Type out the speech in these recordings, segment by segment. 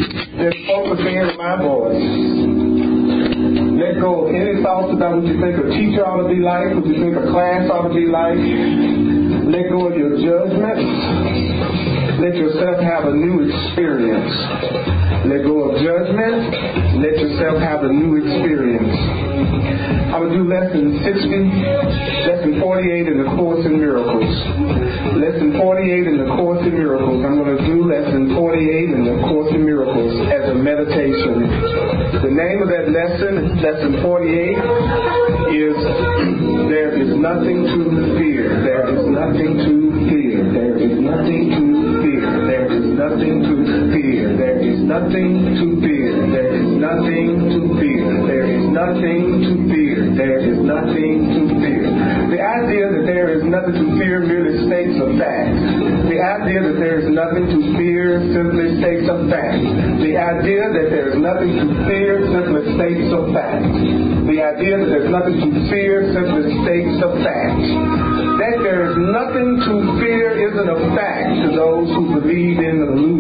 Just focus in on my voice. Let go of any thoughts about what you think a teacher ought to be like, what you think a class ought to be like. Let go of your judgments. Let yourself have a new experience. Let go of judgment. Let yourself have a new experience. I will do lesson 48 in the Course in Miracles. Lesson 48 in the Course in Miracles. I'm going to do lesson 48 in the Course in Miracles as a meditation. The name of that lesson, lesson 48, is There is Nothing to Fear. There is nothing to fear. There is nothing to fear. There is nothing to fear. There is nothing to fear. There is nothing to fear. There is nothing to fear. There is nothing to fear. The idea that there is nothing to fear merely states a fact. The idea that there is nothing to fear simply states a fact. The idea that there is nothing to fear simply states a fact. The idea that there is nothing to fear simply states a fact. That there is nothing to fear isn't a fact to those who believe in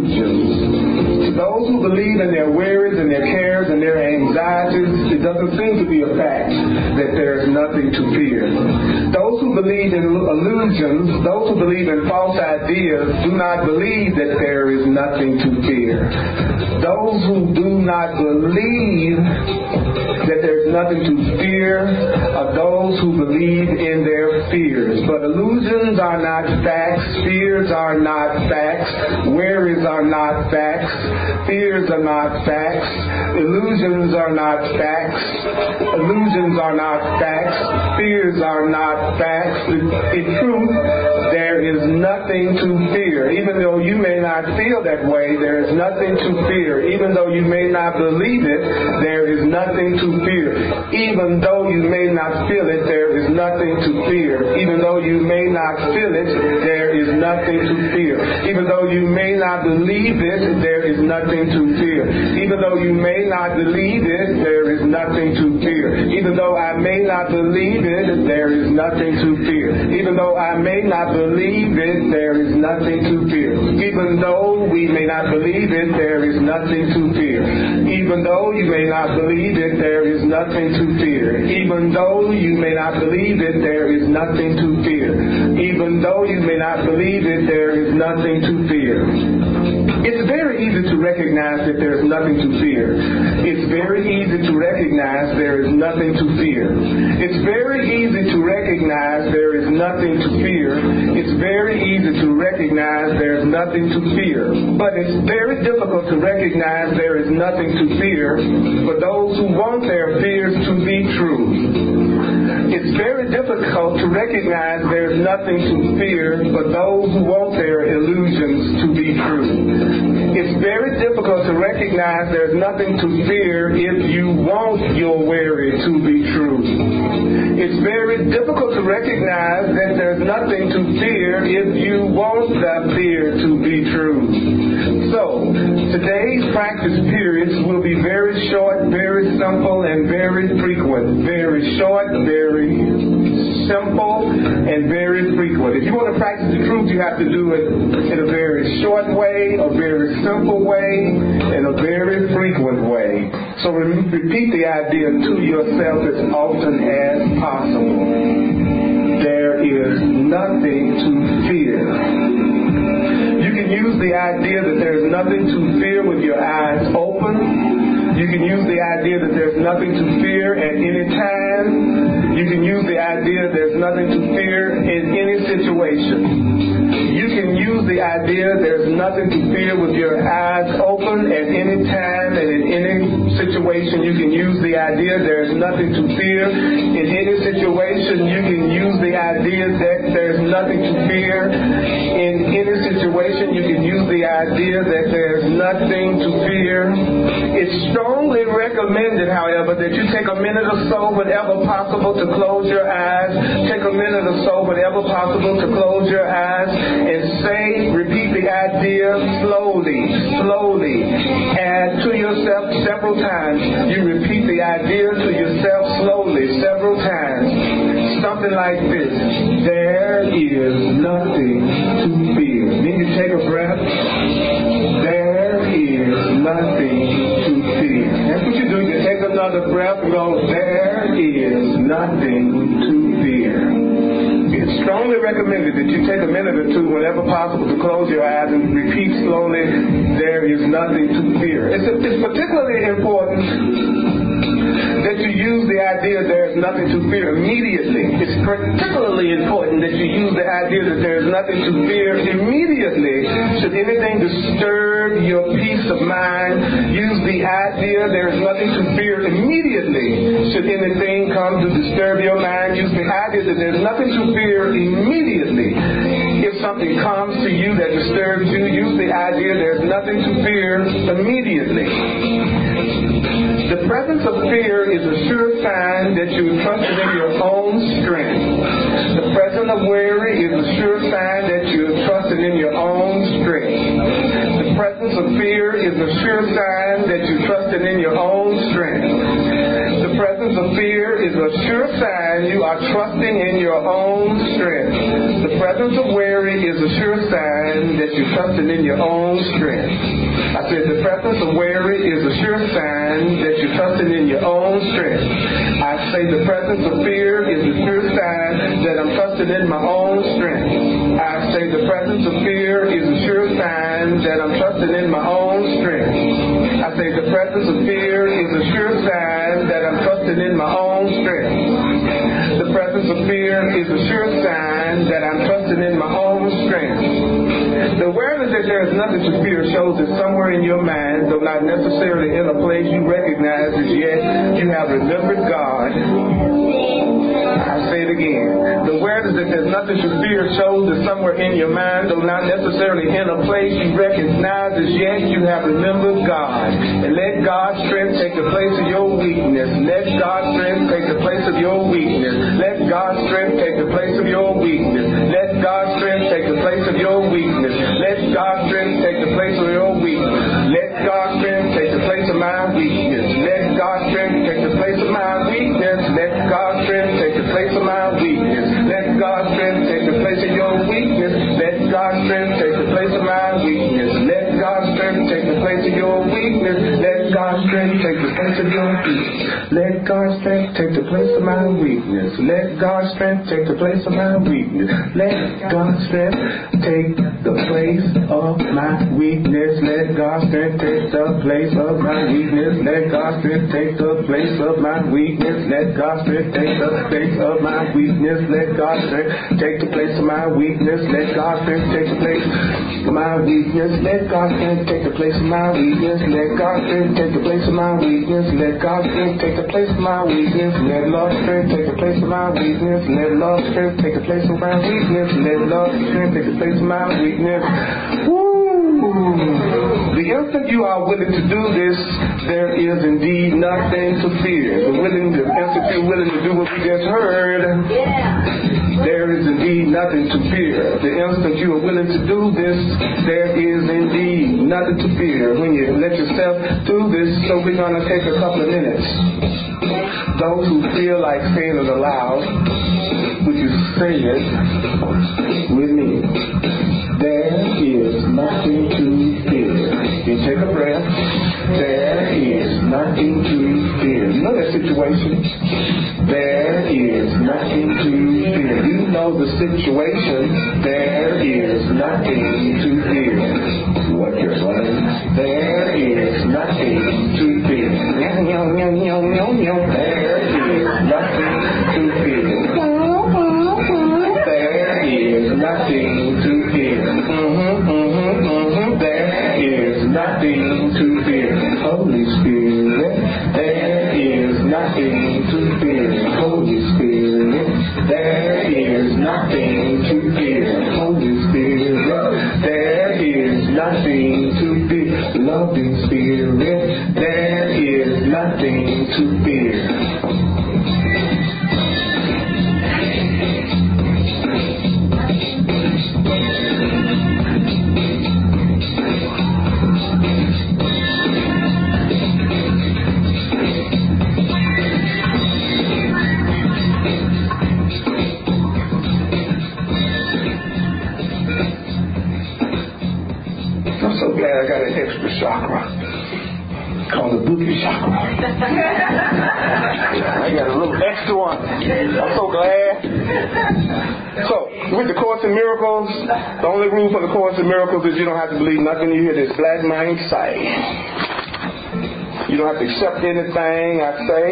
illusions. To those who believe in their worries and their cares and their anxieties, it doesn't seem to be a fact that there is nothing to fear. Those who believe in illusions, those who believe in false ideas, do not believe that there is nothing to fear. Those who do not believe that there's nothing to fear are those who believe in their fears. But illusions are not facts. Fears are not facts. Worries are not facts. Fears are not facts. Illusions are not facts. Illusions are not facts. Fears are not facts. In truth, there is nothing to fear. Even though you may not feel that way, there is nothing to fear. Even though you may not believe it, there is nothing to fear. Even though you may not feel it, there is nothing to fear. Even though you may not feel it, there is nothing to fear. Even though you may not believe it, there is nothing to fear. Even though you may not believe it, there is nothing to fear. Even though I may not believe it, there is nothing to fear. Even though I may not believe it, there is nothing to fear. Even though we may not believe it, there is nothing to fear. Even though you may not believe it, there is nothing to fear. Even though you may not believe it, there is nothing to fear. Even though you may not believe it, there is nothing to fear. It's very easy to recognize that there is nothing to fear. It's very easy to recognize there is nothing to fear. It's very easy to recognize there is nothing to fear. It's very easy to recognize there is nothing to fear. But it's very difficult to recognize there is nothing to fear for those who want their fears to be true. It's very difficult to recognize there's nothing to fear for those who want their illusions to be true. It's very difficult to recognize there's nothing to fear if you want your worry to be true. It's very difficult to recognize that there's nothing to fear if you want the fear to be true. So, today's practice periods will be very short, very simple, and very frequent. Very short, very simple, and very frequent. If you want to practice the truth, you have to do it in a very short way, a very simple way, and a very frequent way. So repeat the idea to yourself as often as possible. There is nothing to fear. You can use the idea that there is nothing to fear with your eyes open. You can use the idea that there's nothing to fear at any time. You can use the idea there's nothing to fear in any situation. You can use the idea there's nothing to fear with your eyes open at any time and in any situation. You can use the idea there's nothing to fear in any situation. You can use the idea that there's nothing to fear in any situation. You can use the idea that there's nothing to fear. It's strongly recommended, however, that you take a minute or so whenever possible to close your eyes. Take a minute or so whenever possible to close your eyes and repeat the idea slowly, and to yourself several times. You repeat the idea to yourself slowly several times. Something like this. There is nothing to fear. Then you take a breath. There is nothing to fear. That's what you do. You take another breath and go, there is nothing to fear. It's strongly recommended that you take a minute or two whenever possible to close your eyes and repeat slowly, there is nothing to fear. It's particularly important that you use the idea there is nothing to fear immediately. It's particularly important that you use the idea that there is nothing to fear immediately. Should anything disturb your peace of mind, use the idea there is nothing to fear immediately. Should anything come to disturb your mind, use the idea that there is nothing to fear immediately. If something comes to you that disturbs you, use the idea there is nothing to fear immediately. The presence of fear is a sure sign that you trusted in your own strength. The presence of worry is a sure sign that you trusted in your own strength. The presence of fear is a sure sign that you trusted in your own strength. The presence of fear is a sure sign you are trusting in your own strength. The presence of worry is a sure sign that you trusted in your own strength. I said the presence of worry is a sure sign that you trusted in your own strength. I say the presence of fear is a sure sign that I'm trusting in my own strength. I say the presence of fear is a sure sign that I'm trusting in my own strength. I say the presence of fear is a sure sign that I'm trusting in my own strength. The presence of fear is a sure sign that I'm trusting in my own strength. The awareness that there is nothing to fear shows that somewhere in your mind, though not necessarily in a place you recognize as yet, you have remembered God. I'll say it again. The awareness that there's nothing to fear shows that somewhere in your mind, though not necessarily in a place you recognize as yet, you have remembered God. And let God's strength take the place of your weakness. Let God's strength take the place of your weakness. Let God's strength take the place of your weakness. Let God's strength take the place of your weakness. Let God's strength take the place of your weakness. Let God's strength take the place of my weakness. Let God's strength take the place of my weakness. Let God's strength take the place of my weakness. Let God's strength take the place of your weakness. Let God's strength take the place of my weakness. Let God's strength take the place of your weakness. Let God's strength take the place of your weakness. Let God's strength take the place of my weakness. Let God's strength take the place of my weakness. Let God's strength take the place of my weakness. Let God's strength take the place of my weakness. Let God's strength take the place of my weakness. Let God's strength take the place of my weakness. Let God's strength take the place of my weakness. Let God's strength take the place of my weakness. Let God's strength take the place of my weakness. Let God's strength take the place of my weakness. Let God's strength take the place of my weakness. Let Lord's strength take the place of my weakness. Let Lord's strength take the place of my weakness. Let Lord's strength take the place of my weakness. The instant you are willing to do this, there is indeed nothing to fear. The instant you're willing to do what we just heard, there is indeed nothing to fear. The instant you are willing to do this, there is indeed nothing to fear. When you let yourself do this, so we're going to take a couple of minutes. Those who feel like saying it aloud, would you say it with me? There is nothing to fear. You take a breath. There is nothing to fear. You know that situation? There is nothing to fear. You know the situation. There is nothing to fear. What you're running? There is nothing to fear. There is nothing to fear. There is nothing to fear. There is nothing to fear. Holy Spirit, there is nothing to fear. Holy Spirit, there is nothing to fear. Holy Spirit, there is nothing to fear. Loving Spirit, there is nothing to fear. I'm so glad I got an extra chakra. on the Buddha chakra. I got a little extra one. I'm so glad. So, with the Course in Miracles, the only rule for the Course in Miracles is you don't have to believe nothing you hear this black mind say. You don't have to accept anything I say.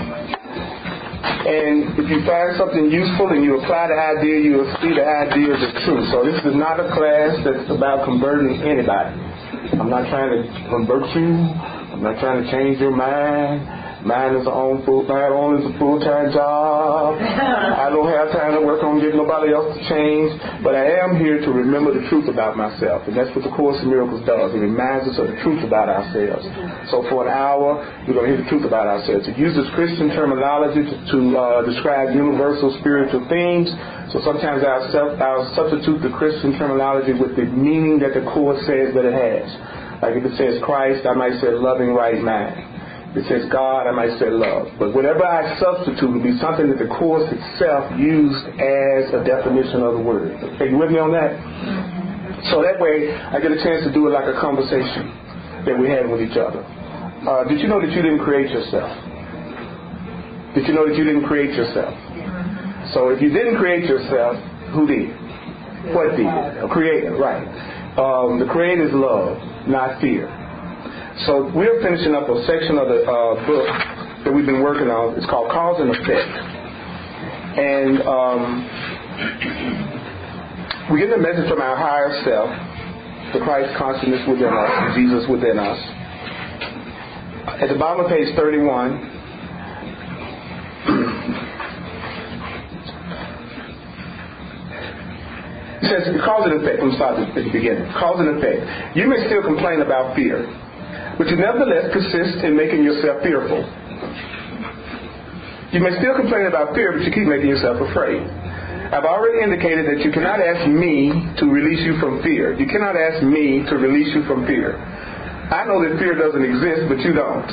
And if you find something useful and you apply the idea, you will see the idea is true. So this is not a class that's about converting anybody. I'm not trying to convert you. I'm not trying to change your mind. Mine is my own is a full-time job. I don't have time to work on getting nobody else to change. But I am here to remember the truth about myself. And that's what the Course in Miracles does. It reminds us of the truth about ourselves. So for an hour, we're going to hear the truth about ourselves. It uses Christian terminology to describe universal spiritual themes. So sometimes I'll substitute the Christian terminology with the meaning that the Course says that it has. Like if it says Christ, I might say loving right mind. It says God, I might say love. But whatever I substitute will be something that the Course itself used as a definition of the word. Okay, you with me on that? So that way, I get a chance to do it like a conversation that we had with each other. Did you know that you didn't create yourself? Did you know that you didn't create yourself? So if you didn't create yourself, who did? What did? A creator, right. The creator is love, not fear. So we're finishing up a section of the book that we've been working on. It's called Cause and Effect. And we get the message from our higher self, the Christ consciousness within us, Jesus within us. At the bottom of page 31, it says, cause and effect. Let me start at the beginning. Cause and effect. You may still complain about fear, but you nevertheless persist in making yourself fearful. You may still complain about fear, but you keep making yourself afraid. I've already indicated that you cannot ask me to release you from fear. You cannot ask me to release you from fear. I know that fear doesn't exist, but you don't.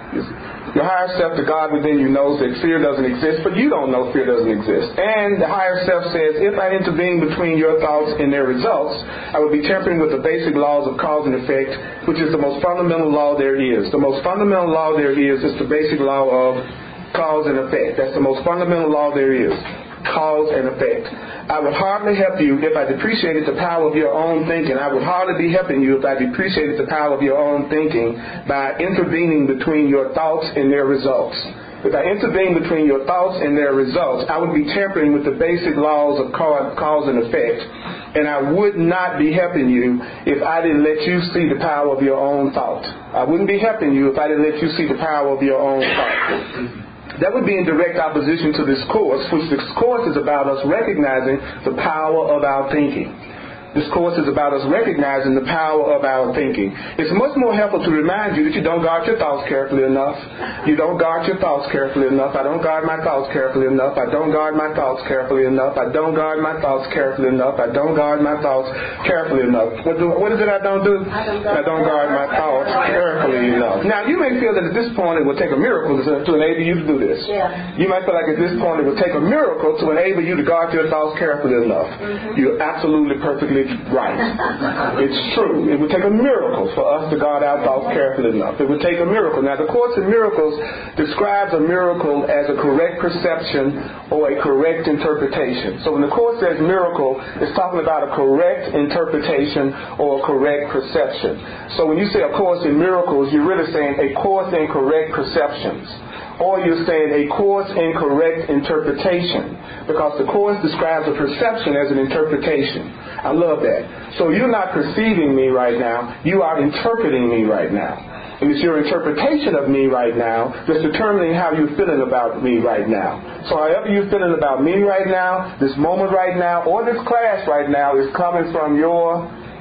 Your higher self, the God within you, knows that fear doesn't exist, but you don't know fear doesn't exist. And the higher self says, if I intervene between your thoughts and their results, I would be tampering with the basic laws of cause and effect, which is the most fundamental law there is. The most fundamental law there is the basic law of cause and effect. That's the most fundamental law there is. Cause and effect. I would hardly help you if I depreciated the power of your own thinking. I would hardly be helping you if I depreciated the power of your own thinking by intervening between your thoughts and their results. If I intervene between your thoughts and their results, I would be tampering with the basic laws of cause and effect. And I would not be helping you if I didn't let you see the power of your own thought. I wouldn't be helping you if I didn't let you see the power of your own thought. That would be in direct opposition to this course, which this course is about us recognizing the power of our thinking. This course is about us recognizing the power of our thinking. It's much more helpful to remind you that you don't guard your thoughts carefully enough. You don't guard your thoughts carefully enough. I don't guard my thoughts carefully enough. I don't guard my thoughts carefully enough. I don't guard my thoughts carefully enough. I don't guard my thoughts carefully enough. What is it I don't do? I don't guard my thoughts carefully enough. Now, you may feel that at this point it would take a miracle to enable you to do this. Yeah. You might feel like at this point it would take a miracle to enable you to guard your thoughts carefully enough. Mm-hmm. You're absolutely perfectly right. It's true. It would take a miracle for us to guard our thoughts carefully enough. It would take a miracle. Now, the Course in Miracles describes a miracle as a correct perception or a correct interpretation. So when the Course says miracle, it's talking about a correct interpretation or a correct perception. So when you say a Course in Miracles, you're really saying a course in correct perceptions. Or you're saying a course in correct interpretation, because the Course describes a perception as an interpretation. I love that. So you're not perceiving me right now. You are interpreting me right now. And it's your interpretation of me right now that's determining how you're feeling about me right now. So however you're feeling about me right now, this moment right now, or this class right now is coming from your...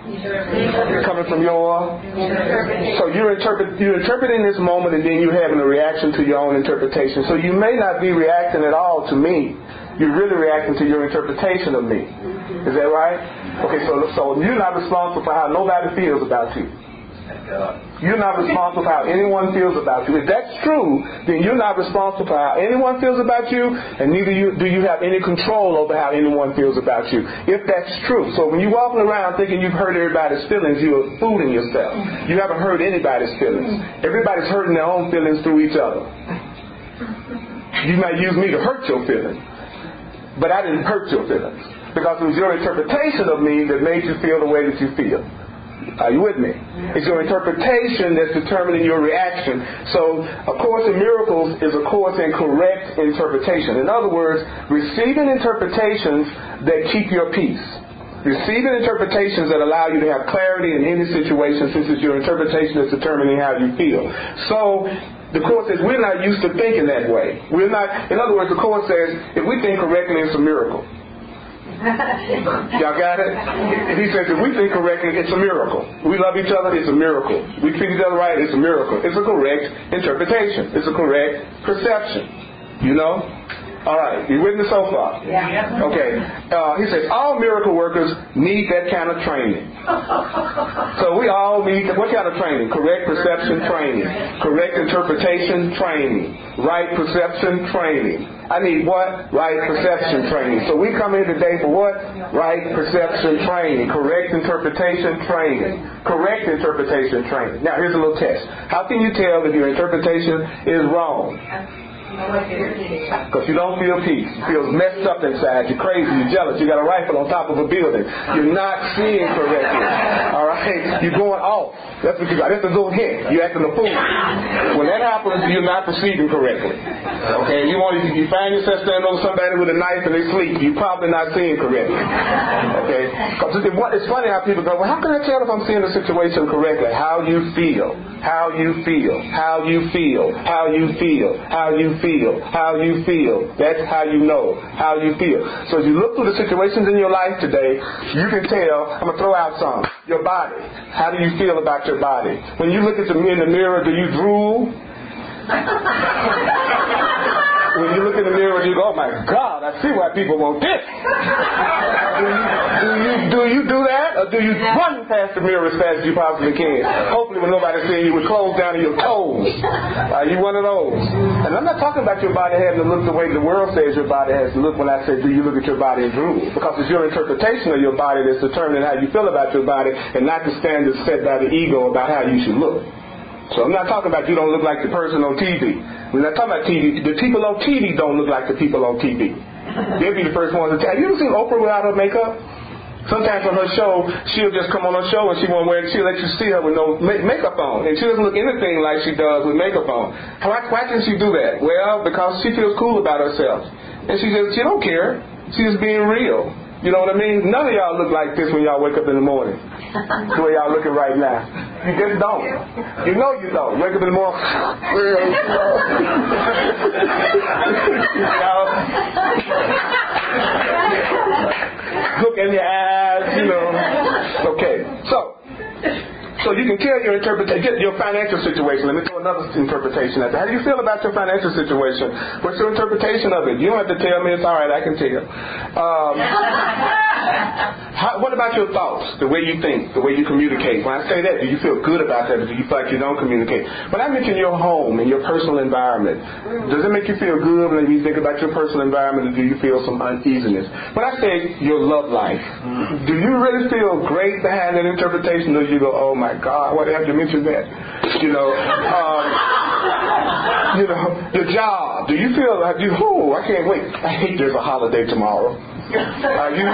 So you're interpreting this moment, and then you're having a reaction to your own interpretation. So you may not be reacting at all to me. You're really reacting to your interpretation of me. Is that right? Okay, so you're not responsible for how nobody feels about you. You're not responsible for how anyone feels about you. If that's true, then you're not responsible for how anyone feels about you, and neither do you have any control over how anyone feels about you. If that's true. So when you're walking around thinking you've hurt everybody's feelings, you're fooling yourself. You haven't hurt anybody's feelings. Everybody's hurting their own feelings through each other. You might use me to hurt your feelings, but I didn't hurt your feelings, because it was your interpretation of me that made you feel the way that you feel. Are you with me? It's your interpretation that's determining your reaction. So A Course in Miracles is a course in correct interpretation. In other words, receiving interpretations that keep your peace. Receiving interpretations that allow you to have clarity in any situation, since it's your interpretation that's determining how you feel. So the Course says we're not used to thinking that way. We're not. In other words, the Course says if we think correctly, it's a miracle. Y'all got it? He says if we think correctly, it's a miracle. We love each other, it's a miracle. We treat each other right, it's a miracle. It's a correct interpretation. It's a correct perception. You know? All right. You with me so far? Yeah. Okay. He says all miracle workers need that kind of training. So we all need what kind of training? Correct perception training. Correct interpretation training. Right perception training. I need what? Right perception training. So we come here today for what? Right perception training. Correct interpretation training. Correct interpretation training. Now here's a little test. How can you tell if your interpretation is wrong? Because you don't feel peace. You feel messed up inside. You're crazy. You're jealous. You got a rifle on top of a building. You're not seeing correctly. All right? You're going off. That's what you got. That's a little hint. You're acting a fool. When that happens, you're not perceiving correctly. Okay? You find yourself standing over somebody with a knife and they sleep. You're probably not seeing correctly. Okay? Because it's funny how people go, well, how can I tell if I'm seeing the situation correctly? How you feel. How you feel. How you feel. How you feel. How you feel. How you feel. That's how you know how you feel. So as you look through the situations in your life today, you can tell. I'm going to throw out some. Your body. How do you feel about your body? When you look at in the mirror, do you drool? When you look in the mirror, you go, oh my God, I see why people want this. Do you do that? Or do you run past the mirror as fast as you possibly can? Hopefully when nobody's seeing you with clothes down to your toes. Are you one of those? And I'm not talking about your body having to look the way the world says your body has to look when I say, do you look at your body and drool? Because it's your interpretation of your body that's determining how you feel about your body, and not the standards set by the ego about how you should look. So I'm not talking about you don't look like the person on TV. We're not talking about TV. The people on TV don't look like the people on TV. They'll be the first ones to tell you. You ever seen Oprah without her makeup? Sometimes on her show, she'll just come on her show and she'll let you see her with no makeup on. And she doesn't look anything like she does with makeup on. Why can she do that? Well, because she feels cool about herself. And she don't care. She's just being real. You know what I mean? None of y'all look like this when y'all wake up in the morning. The way y'all looking right now. You just don't. You know you don't. Wake up in the morning. Look in your eyes, you know. Okay. So you can tell your interpretation, your financial situation. Let me throw another interpretation at that. How do you feel about your financial situation? What's your interpretation of it? You don't have to tell me. It's all right. I can tell. What about your thoughts? The way you think, the way you communicate. When I say that, do you feel good about that, or do you feel like you don't communicate? When I mention your home and your personal environment, does it make you feel good when you think about your personal environment, or do you feel some uneasiness? When I say your love life, do you really feel great behind that interpretation, or do you go, oh my God, why have you mentioned that? Your job. Do you feel like I can't wait. I hate there's a holiday tomorrow. How do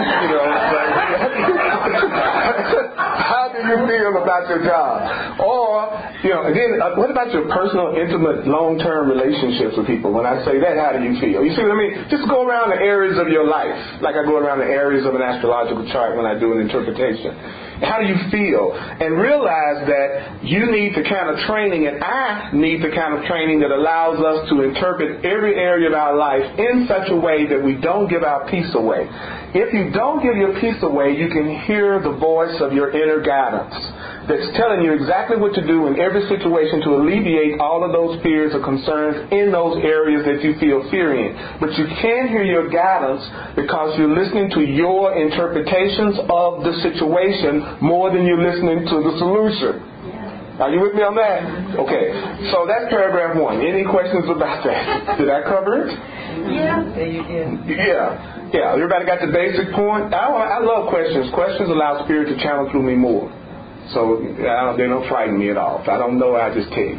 you feel about your job? Or, again, what about your personal, intimate, long-term relationships with people? When I say that, how do you feel? You see what I mean? Just go around the areas of your life, like I go around the areas of an astrological chart when I do an interpretation. How do you feel? And realize that you need the kind of training, and I need the kind of training that allows us to interpret every area of our life in such a way that we don't give our peace away. If you don't give your peace away, you can hear the voice of your inner guidance that's telling you exactly what to do in every situation to alleviate all of those fears or concerns in those areas that you feel fear in. But you can't hear your guidance because you're listening to your interpretations of the situation more than you're listening to the solution. Are you with me on that? Okay. So that's paragraph 1. Any questions about that? Did I cover it? Yeah. Yeah, you did. Yeah. Everybody got the basic point? I love questions. Questions allow Spirit to channel through me more. So they don't frighten me at all. If I don't know, I just tell you.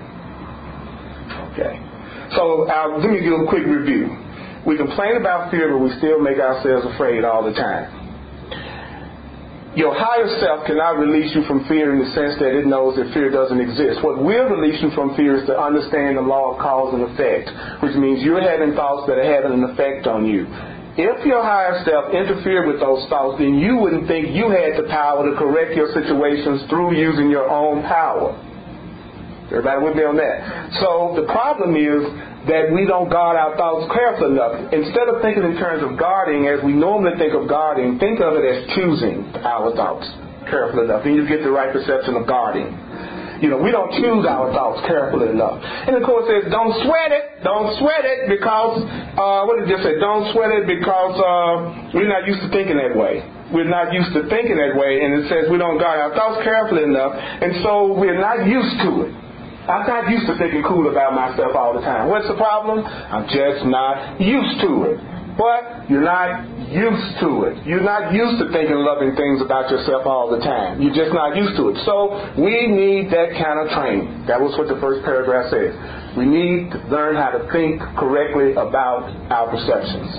Okay. So let me give a quick review. We complain about fear, but we still make ourselves afraid all the time. Your higher self cannot release you from fear in the sense that it knows that fear doesn't exist. What will release you from fear is to understand the law of cause and effect, which means you're having thoughts that are having an effect on you. If your higher self interfered with those thoughts, then you wouldn't think you had the power to correct your situations through using your own power. Everybody with me on that? So the problem is that we don't guard our thoughts carefully enough. Instead of thinking in terms of guarding as we normally think of guarding, think of it as choosing our thoughts carefully enough. Then you get the right perception of guarding. We don't choose our thoughts carefully enough. And of course it says, don't sweat it. Don't sweat it because, what did it say? Don't sweat it because we're not used to thinking that way. We're not used to thinking that way. And it says we don't guard our thoughts carefully enough. And so we're not used to it. I'm not used to thinking cool about myself all the time. What's the problem? I'm just not used to it. But you're not used to it. You're not used to thinking loving things about yourself all the time. You're just not used to it. So we need that kind of training. That was what the first paragraph says. We need to learn how to think correctly about our perceptions.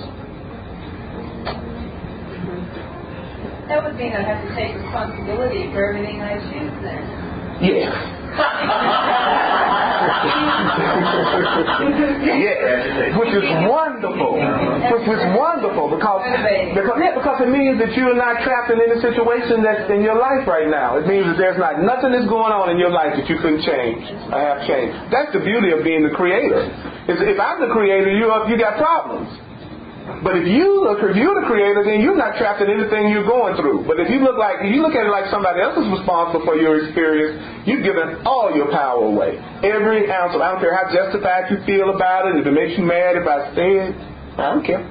That would mean I have to take responsibility for everything I choose then. Yeah. Yeah, which is wonderful. Because it means that you're not trapped in any situation that's in your life right now. It means that there's not nothing that's going on in your life that you couldn't change or have changed. That's the beauty of being the creator. If I'm the creator, you got problems. But if you're the creator, then you're not trapped in anything you're going through. But if you look at it like somebody else is responsible for your experience, you've given all your power away. Every ounce of it. I don't care how justified you feel about it. If it makes you mad if I say it, I don't care.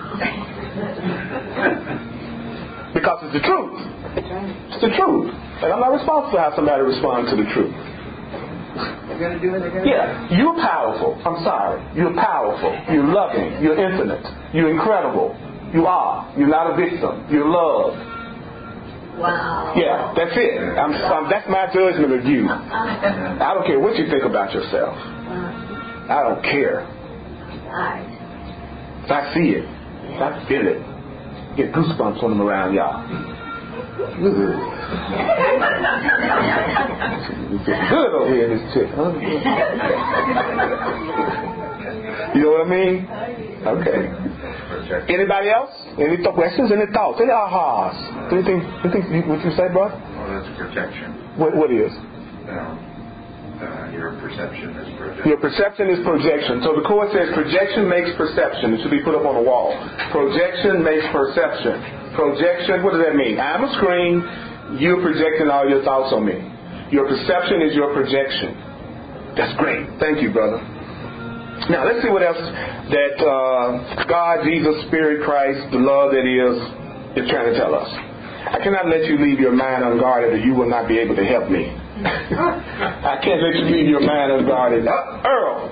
Because it's the truth. It's the truth. And I'm not responsible for how somebody responds to the truth. They're going to do it again? Yeah, you're powerful. I'm sorry. You're powerful. You're loving. You're infinite. You're incredible. You are. You're not a victim. You're loved. Wow. Yeah, that's it. That's my judgment of you. I don't care what you think about yourself. I don't care. If I see it, if I feel it, get goosebumps when I'm around y'all. It's good over here, this chick, huh? You know what I mean? Okay. Anybody else? Any questions? Any thoughts? Any ahas? Anything? What you say, brother? Well, that's projection. What is? Your perception is projection. Your perception is projection. So the Course says projection makes perception. It should be put up on the wall. Projection makes perception. Projection, what does that mean? I'm a screen. You're projecting all your thoughts on me. Your perception is your projection. That's great. Thank you, brother. Now, let's see what else that God, Jesus, Spirit, Christ, the love that is trying to tell us. I cannot let you leave your mind unguarded or you will not be able to help me. I can't let you leave your mind unguarded. Earl!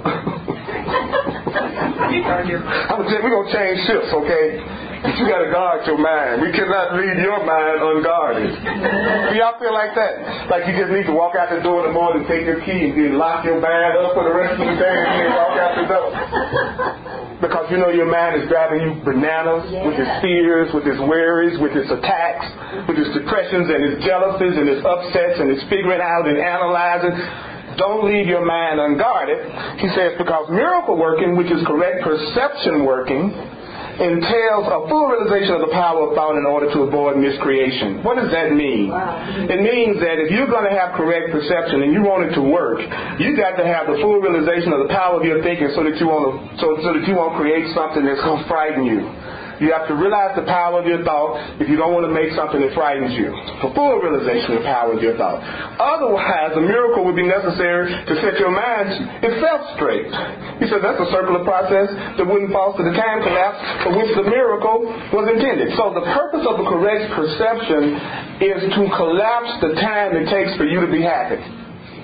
We're going to change shifts, okay? But you got to guard your mind. We cannot leave your mind unguarded. Do y'all feel like that? Like you just need to walk out the door in the morning, take your key, and then lock your mind up for the rest of the day, and then walk out the door. Because you know your mind is driving you bananas with its fears, with its worries, with its attacks, with its depressions and its jealousies and its upsets and its figuring out and analyzing. Don't leave your mind unguarded. He says because miracle working, which is correct perception working, entails a full realization of the power of thought in order to avoid miscreation. What does that mean? It means that if you're going to have correct perception and you want it to work, you got to have the full realization of the power of your thinking so that you won't create something that's going to frighten you. You have to realize the power of your thought if you don't want to make something that frightens you. For full realization of the power of your thought. Otherwise, a miracle would be necessary to set your mind itself straight. He said that's a circular process that wouldn't foster the time collapse for which the miracle was intended. So the purpose of a correct perception is to collapse the time it takes for you to be happy.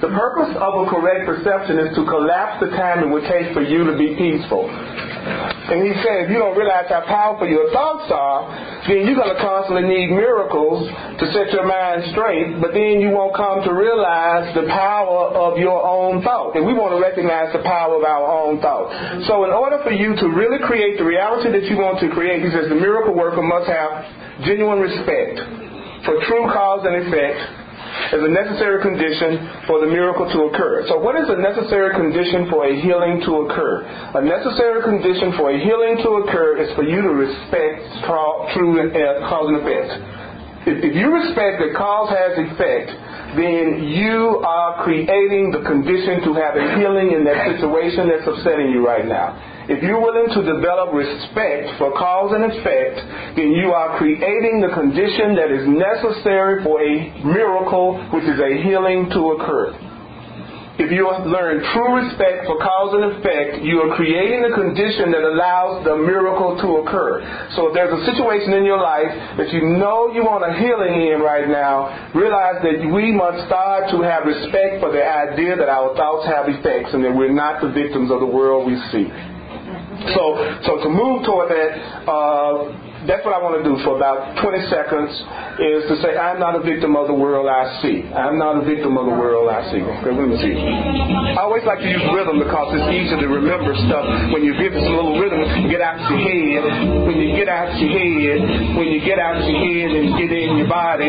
The purpose of a correct perception is to collapse the time it would take for you to be peaceful. And he said, if you don't realize how powerful your thoughts are, then you're going to constantly need miracles to set your mind straight, but then you won't come to realize the power of your own thought. And we want to recognize the power of our own thought. So in order for you to really create the reality that you want to create, he says the miracle worker must have genuine respect for true cause and effect as a necessary condition for the miracle to occur. So what is a necessary condition for a healing to occur? A necessary condition for a healing to occur is for you to respect true cause and effect. If you respect that cause has effect, then you are creating the condition to have a healing in that situation that's upsetting you right now. If you're willing to develop respect for cause and effect, then you are creating the condition that is necessary for a miracle, which is a healing to occur. If you learn true respect for cause and effect, you are creating a condition that allows the miracle to occur. So if there's a situation in your life that you know you want a healing in right now, realize that we must start to have respect for the idea that our thoughts have effects and that we're not the victims of the world we see. So to move toward that, that's what I want to do for about 20 seconds, is to say, I'm not a victim of the world I see. I'm not a victim of the world I see. Okay, let me see. I always like to use rhythm because it's easy to remember stuff. When you give this little rhythm, get out your head. When you get out your head, when you get out your head and get in your body,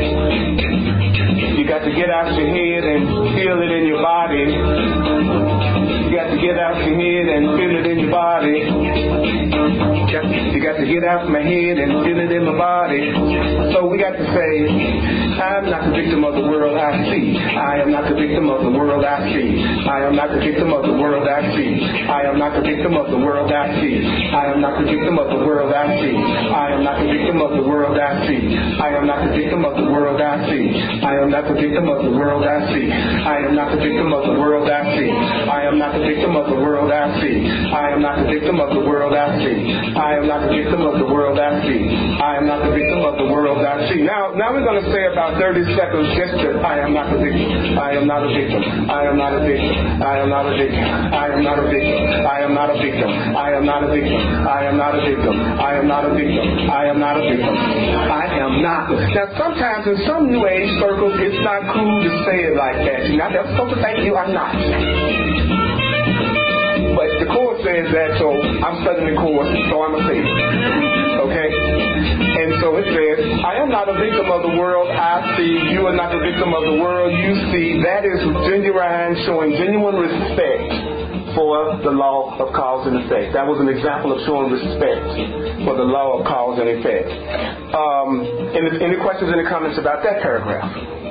you got to get out your head and feel it in your body. You got to get out your head and feel it in your body. You got to get out my head and feel it in my body. So we got to say, I'm not the victim of the world I see. I am not the victim of the world I see. I am not the victim of the world I see. I am not the victim of the world I see. I am not the victim of the world I see. I am not the victim of the world I see. I am not the victim of the world I see. I am not the victim of the world I see. I am not the victim of the world I see. I am not the victim of the world I see. I am not the victim of the world I see. I am not the victim of the world I see. I am not the victim of the world I see. Now we're going to say about 30 seconds just that I am not the victim. I am not a victim. I am not a victim. I am not a victim. I am not a victim. I am not a victim. I am not a victim. I am not a victim. I am not a victim. I am not a victim. I am not. Now sometimes in some New Age circles it's not cool to say it like that. You're not supposed to thank you, I'm not. But the Course says that, so I'm studying the Course, so I'm going to say it. Okay? And so it says, I am not a victim of the world I see. You are not the victim of the world you see. That is genuine, showing genuine respect for the law of cause and effect. That was an example of showing respect for the law of cause and effect. Any questions, any comments about that paragraph?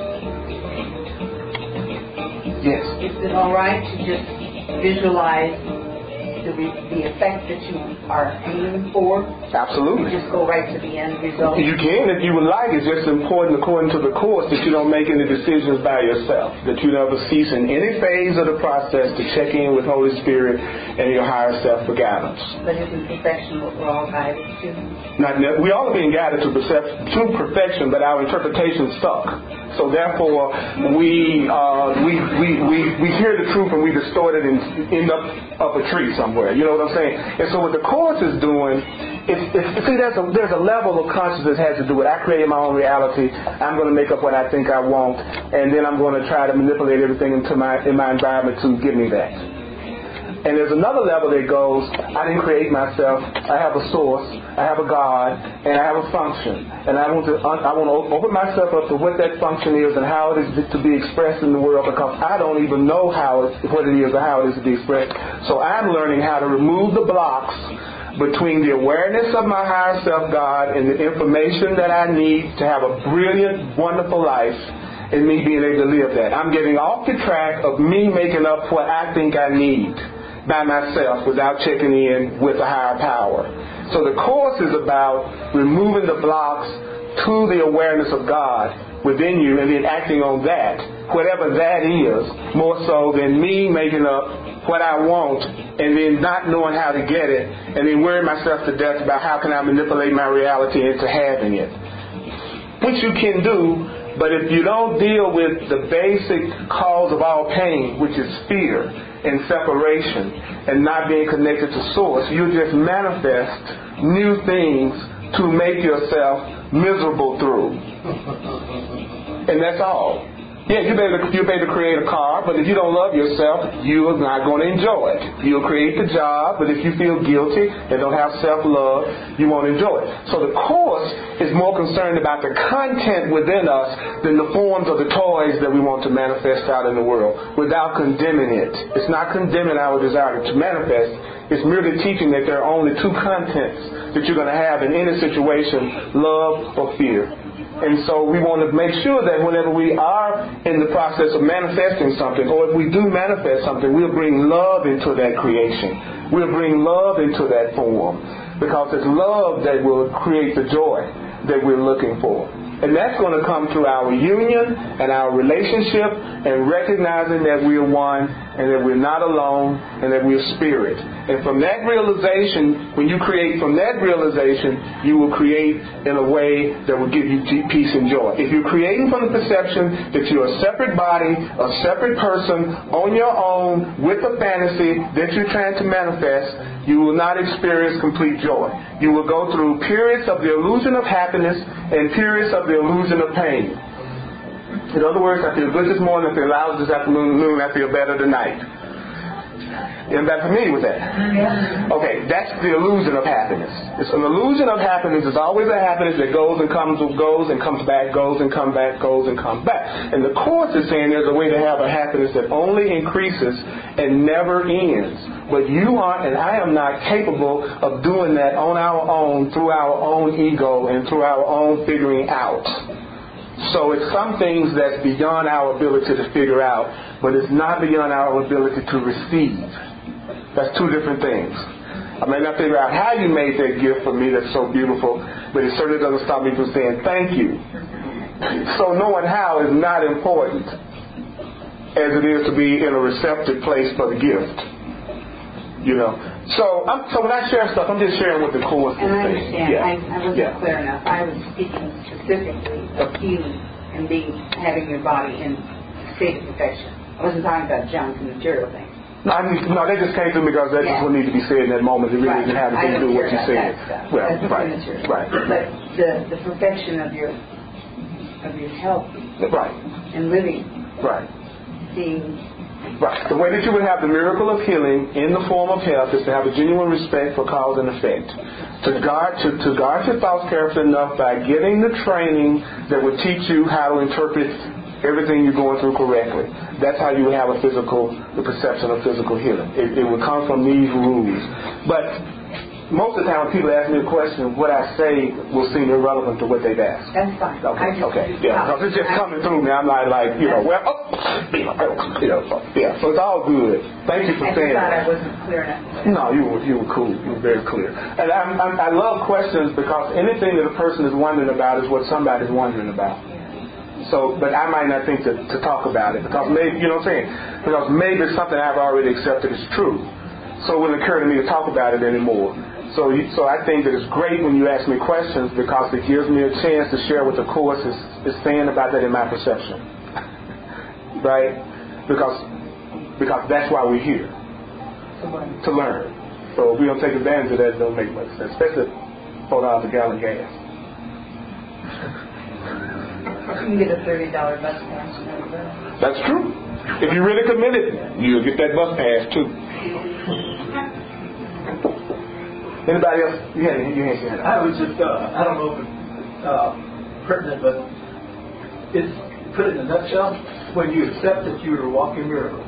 Yes. Is it all right to just visualize the effect that you are aiming for? Absolutely. You just go right to the end result? You can if you would like. It's just important, according to the Course, that you don't make any decisions by yourself. That you never cease in any phase of the process to check in with Holy Spirit and your higher self for guidance. But isn't perfection what we're all guided to? We all are being guided to perfection, but our interpretation stuck. So therefore, we hear the truth and we distort it and end up a tree somewhere. You know what I'm saying? And so what the Course is doing, there's a level of consciousness that has to do with I create my own reality. I'm going to make up what I think I want, and then I'm going to try to manipulate everything in my environment to give me that. And there's another level that goes, I didn't create myself. I have a source, I have a God, and I have a function. And I want to open myself up to what that function is and how it is to be expressed in the world, because I don't even know what it is or how it is to be expressed. So I'm learning how to remove the blocks between the awareness of my higher self, God, and the information that I need to have a brilliant, wonderful life, and me being able to live that. I'm getting off the track of me making up what I think I need by myself without checking in with a higher power. So the Course is about removing the blocks to the awareness of God within you and then acting on that, whatever that is, more so than me making up what I want and then not knowing how to get it and then worrying myself to death about how can I manipulate my reality into having it. Which you can do, But if you don't deal with the basic cause of all pain, which is fear and separation and not being connected to source, you just manifest new things to make yourself miserable through. And that's all. Yeah, you're able to create a car, but if you don't love yourself, you are not going to enjoy it. You'll create the job, but if you feel guilty and don't have self-love, you won't enjoy it. So the Course is more concerned about the content within us than the forms of the toys that we want to manifest out in the world without condemning it. It's not condemning our desire to manifest. It's merely teaching that there are only two contents that you're going to have in any situation, love or fear. And so we want to make sure that whenever we are in the process of manifesting something, or if we do manifest something, we'll bring love into that creation. We'll bring love into that form. Because it's love that will create the joy that we're looking for. And that's going to come through our union and our relationship and recognizing that we are one and that we're not alone and that we're spirit. And from that realization, when you create from that realization, you will create in a way that will give you deep peace and joy. If you're creating from the perception that you're a separate body, a separate person, on your own, with a fantasy that you're trying to manifest, you will not experience complete joy. You will go through periods of the illusion of happiness and periods of the illusion of pain. In other words, I feel good this morning, I feel loud this afternoon, I feel better tonight. Anybody familiar with that? Okay, that's the illusion of happiness. It's an illusion of happiness. It's always a happiness that goes and comes back, goes and comes back, goes and comes back. And the Course is saying there's a way to have a happiness that only increases and never ends. But you are and I am not capable of doing that on our own, through our own ego and through our own figuring out. So it's some things that's beyond our ability to figure out, but it's not beyond our ability to receive. That's two different things. I may not figure out how you made that gift for me that's so beautiful, but it certainly doesn't stop me from saying thank you. So knowing how is not important as it is to be in a receptive place for the gift. You know. So when I share stuff, I'm just sharing what the Course is saying. And I understand. Yeah. I wasn't clear enough. I was speaking specifically of healing and having your body in a state of perfection. I wasn't talking about junk and material things. No, that just came to me because that's just what needed to be said in that moment. It really didn't have anything to do with what you said. Well, right. Right. But the perfection of your health, right, and living, right, being. Right. The way that you would have the miracle of healing in the form of health is to have a genuine respect for cause and effect. To guard your thoughts carefully enough by getting the training that would teach you how to interpret everything you're going through correctly. That's how you would have the perception of physical healing. It would come from these rules. But most of the time when people ask me a question, what I say will seem irrelevant to what they've asked. That's fine. Okay. Yeah. Because it's just coming through me. I'm like, yeah. So it's all good. Thank you for saying that. I wasn't clear enough. No, you were cool. You were very clear. And I love questions because anything that a person is wondering about is what somebody's wondering about. So, but I might not think to talk about it because maybe, you know what I'm saying? Because maybe it's something I've already accepted is true. So it wouldn't occur to me to talk about it anymore. So I think that it's great when you ask me questions because it gives me a chance to share what the Course is saying about that in my perception. Right? Because that's why we're here. To learn. So if we don't take advantage of that, it don't make much sense. Especially $4 a gallon gas. You can get a $30 bus pass. That's true. If you're really committed, you'll get that bus pass too. Anybody else? You had your hand. I was just, I don't know if it's pertinent, but it's, put it in a nutshell, when you accept that you are a walking miracle.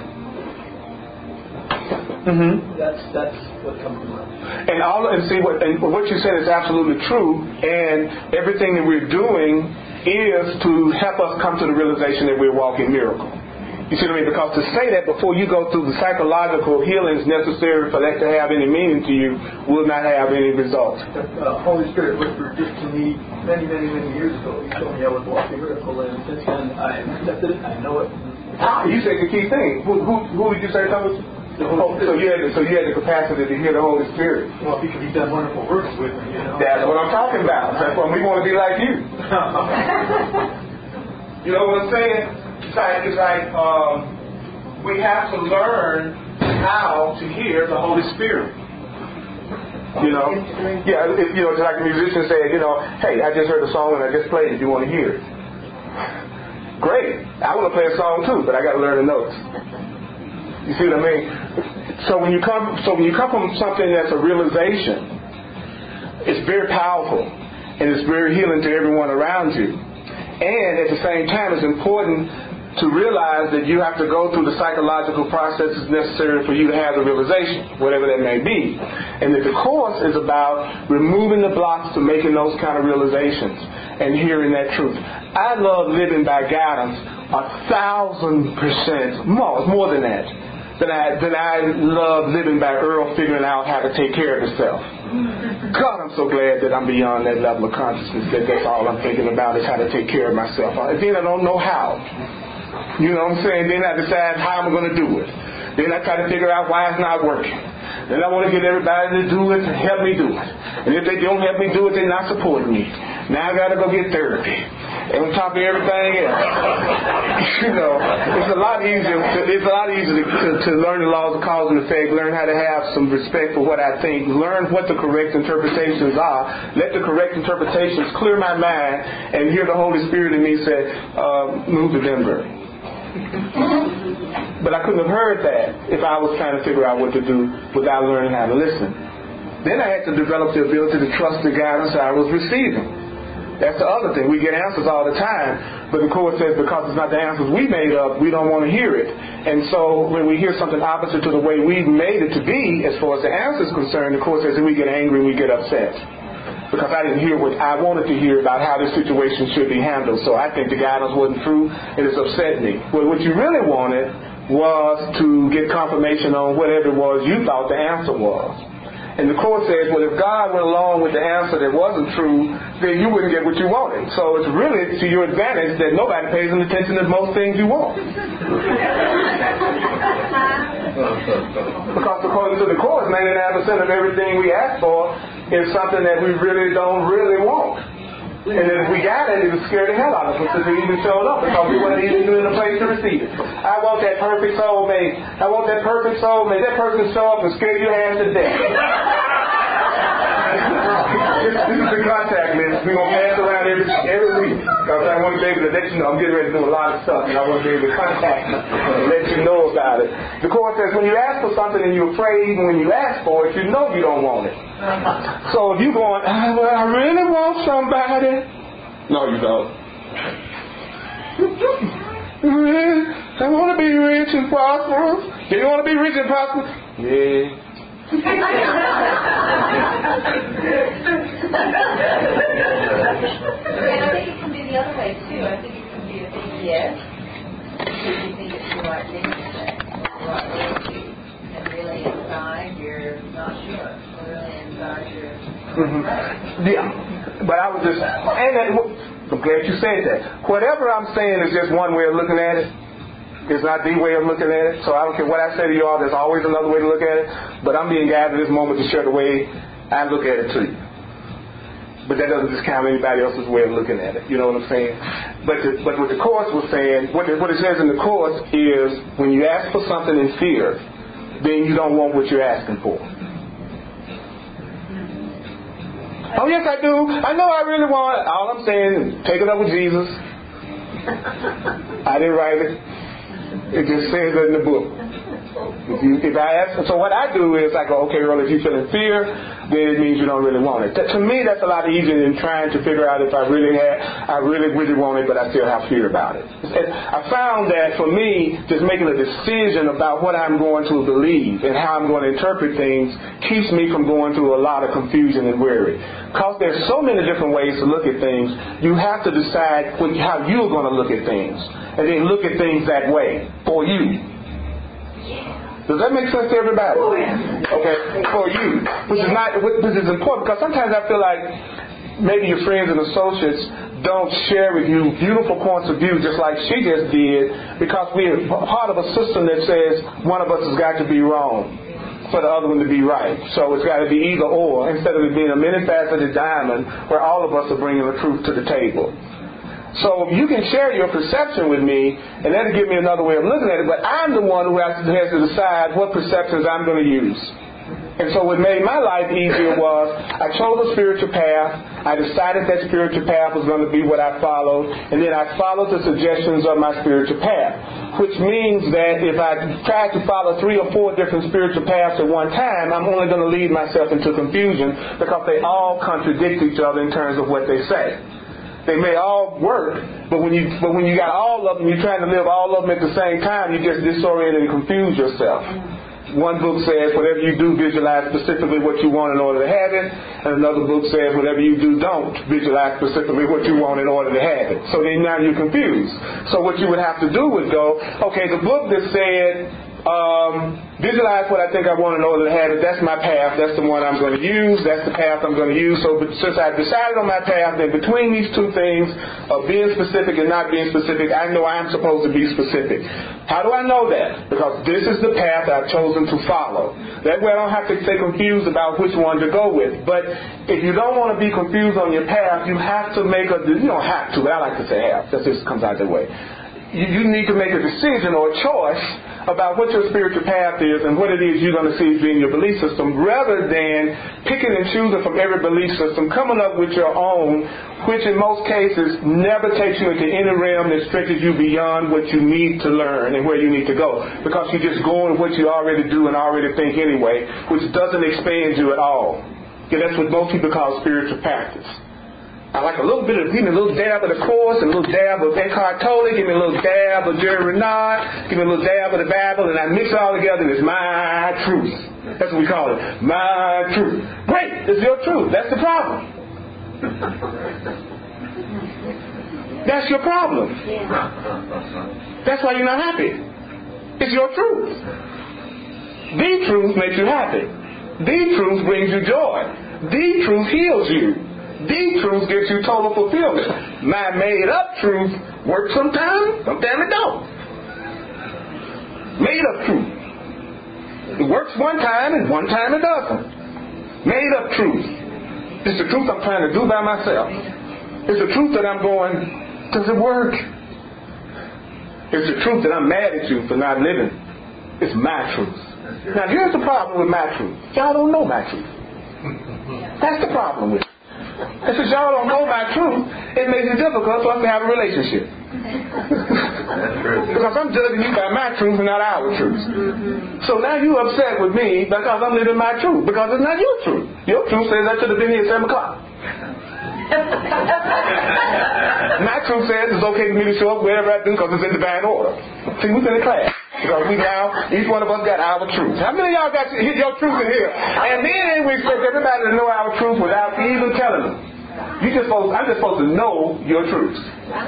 Mm-hmm. That's what comes to mind. And what you said is absolutely true. And everything that we're doing is to help us come to the realization that we're a walking miracle. You see what I mean? Because to say that before you go through the psychological healings necessary for that to have any meaning to you will not have any result. The Holy Spirit whispered just to me many, many, many years ago. He told me I was a walking miracle, and since then I accepted it. I know it. You said the key thing. Who did you say that was? So you had the capacity to hear the Holy Spirit. Well, because He's done wonderful works with me. You know? That's what I'm talking about. That's why we want to be like you. You know what I'm saying? It's like we have to learn how to hear the Holy Spirit. You know? Yeah, it's like a musician said, hey, I just heard a song and I just played it. You want to hear it? Great. I want to play a song too, but I got to learn the notes. You see what I mean? So when you come from something that's a realization, it's very powerful and it's very healing to everyone around you. And at the same time, it's important to realize that you have to go through the psychological processes necessary for you to have the realization, whatever that may be. And that the Course is about removing the blocks to making those kind of realizations and hearing that truth. I love living by guidance 1,000% more than that. Than I love living by Earl figuring out how to take care of himself. God, I'm so glad that I'm beyond that level of consciousness, that's all I'm thinking about is how to take care of myself. And then I don't know how. You know what I'm saying? Then I decide how I'm going to do it. Then I try to figure out why it's not working. Then I want to get everybody to do it and help me do it. And if they don't help me do it, they're not supporting me. Now I got to go get therapy. And on top of everything else, it's a lot easier to learn the laws of cause and effect, learn how to have some respect for what I think, learn what the correct interpretations are, let the correct interpretations clear my mind, and hear the Holy Spirit in me say, move to Denver. But I couldn't have heard that if I was trying to figure out what to do without learning how to listen. Then I had to develop the ability to trust the guidance I was receiving. That's the other thing. We get answers all the time, but the Course says because it's not the answers we made up, we don't want to hear it. And so when we hear something opposite to the way we've made it to be, as far as the answer is concerned, the Course says that we get angry and we get upset. Because I didn't hear what I wanted to hear about how this situation should be handled. So I think the guidance wasn't true and it's upset me. Well, what you really wanted was to get confirmation on whatever it was you thought the answer was. And the Course says, well, if God went along with the answer that wasn't true, then you wouldn't get what you wanted. So it's really to your advantage that nobody pays any attention to most things you want. Because according to the Course, 99% of everything we ask for is something that we really don't really want. And if we got it, it would scare the hell out of us if it even showed up because we weren't even in a place to receive it. I want that perfect soulmate. I want that perfect soulmate. That person show up and scare your ass to death. This is the contact list. We're going to pass around every week. Because I want to be able to let you know I'm getting ready to do a lot of stuff and I want to be able to contact you and let you know about it. The Course says when you ask for something and you're afraid, and when you ask for it, you know you don't want it. So if you're going, well, I really want somebody. No, you don't. I want to be rich and prosperous. Do you want to be rich and prosperous? Yeah. And I think it can be the other way too. I think it can be a big yes, because you think it's the right thing to say, the right way to, and really inside you're not sure. Really inside you're right. Yeah, but I was just, I'm glad you said that. Whatever I'm saying is just one way of looking at it. It's not the way of looking at it. So I don't care what I say to you all, there's always another way to look at it. But I'm being guided at this moment to share the way I look at it to you. But that doesn't discount anybody else's way of looking at it. You know what I'm saying? But what the Course was saying, what it says in the Course is when you ask for something in fear, then you don't want what you're asking for. Oh, yes, I do. I know I really want it. All I'm saying is take it up with Jesus. I didn't write it. It just says it in the book. If I ask, so what I do is I go, okay, Earl, if you feel in fear, then it means you don't really want it. To me, that's a lot easier than trying to figure out if I really want it, but I still have fear about it. I found that for me, just making a decision about what I'm going to believe and how I'm going to interpret things keeps me from going through a lot of confusion and worry. Because there's so many different ways to look at things, you have to decide how you're going to look at things, and then look at things that way for you. Does that make sense to everybody? Okay, for you, which is important, because sometimes I feel like maybe your friends and associates don't share with you beautiful points of view just like she just did, because we're part of a system that says one of us has got to be wrong for the other one to be right. So it's got to be either or, instead of it being a many-faceted diamond where all of us are bringing the truth to the table. So you can share your perception with me, and that'll give me another way of looking at it, but I'm the one who has to decide what perceptions I'm going to use. And so what made my life easier was I chose a spiritual path. I decided that spiritual path was going to be what I followed. And then I followed the suggestions of my spiritual path. Which means that if I tried to follow 3 or 4 different spiritual paths at one time, I'm only going to lead myself into confusion because they all contradict each other in terms of what they say. They may all work, but when you got all of them, you're trying to live all of them at the same time, you just disorient and confuse yourself. One book says, whatever you do, visualize specifically what you want in order to have it. And another book says, whatever you do, don't visualize specifically what you want in order to have it. So then now you're confused. So what you would have to do is go, okay, the book that said, visualize what I think I want in order to have it. That's my path. That's the one I'm going to use. That's the path I'm going to use. So since I've decided on my path, then between these two things of being specific and not being specific, I know I'm supposed to be specific. How do I know that? Because this is the path I've chosen to follow. That way I don't have to stay confused about which one to go with. But if you don't want to be confused on your path, you have to make you don't have to, but I like to say have. That just comes out that way. You need to make a decision or a choice about what your spiritual path is and what it is you're going to see as being your belief system, rather than picking and choosing from every belief system, coming up with your own, which in most cases never takes you into any realm that stretches you beyond what you need to learn and where you need to go, because you're just going with what you already do and already think anyway, which doesn't expand you at all. Yeah, that's what most people call spiritual practice. I like a little bit of, give me a little dab of the Course, a little dab of Eckhart Tolle, give me a little dab of Jerry Renard, give me a little dab of the Bible, and I mix it all together and it's my truth. That's what we call it, my truth. Great, it's your truth. That's the problem. That's your problem. That's why you're not happy. It's your truth. The truth makes you happy. The truth brings you joy. The truth heals you. The truth gives you total fulfillment. My made-up truth works sometimes it don't. Made-up truth. It works one time and one time it doesn't. Made-up truth. It's the truth I'm trying to do by myself. It's the truth that I'm going, does it work? It's the truth that I'm mad at you for not living. It's my truth. Now here's the problem with my truth. Y'all don't know my truth. That's the problem with it. And since y'all don't know my truth, it makes it difficult for us to have a relationship. Because I'm judging you by my truth and not our truth. So now you're upset with me because I'm living my truth, because it's not your truth. Your truth says I should have been here at 7 o'clock. My truth says it's okay for me to show up wherever I do because it's in divine order. See, we're in the class. Because we now, each one of us got our truth. How many of y'all got your truth in here? And then we expect everybody to know our truth without even telling them. I'm just supposed to know your truth.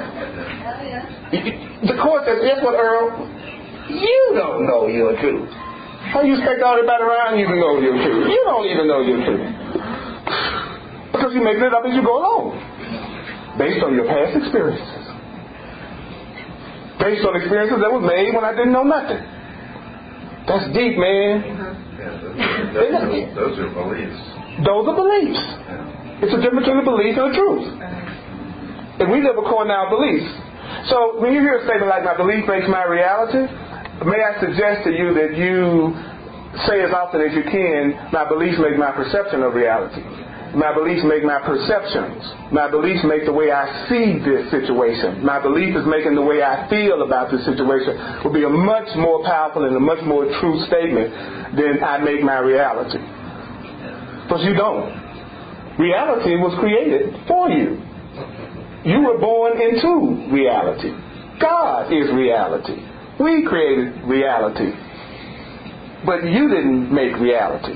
The Course says, guess what, Earl? You don't know your truth. How you expect everybody around you to know your truth? You don't even know your truth. Because you're making it up as you go along. Based on your past experiences. Based on experiences that were made when I didn't know nothing. That's deep, man. Yeah, those are beliefs. Those are beliefs. It's a difference between a belief and a truth. And we live according to our beliefs. So when you hear a statement like, my belief makes my reality, may I suggest to you that you say as often as you can, my beliefs make my perception of reality. My beliefs make my perceptions. My beliefs make the way I see this situation. My belief is making the way I feel about this situation will be a much more powerful and a much more true statement than I make my reality. Because you don't. Reality was created for you. You were born into reality. God is reality. We created reality. But you didn't make reality.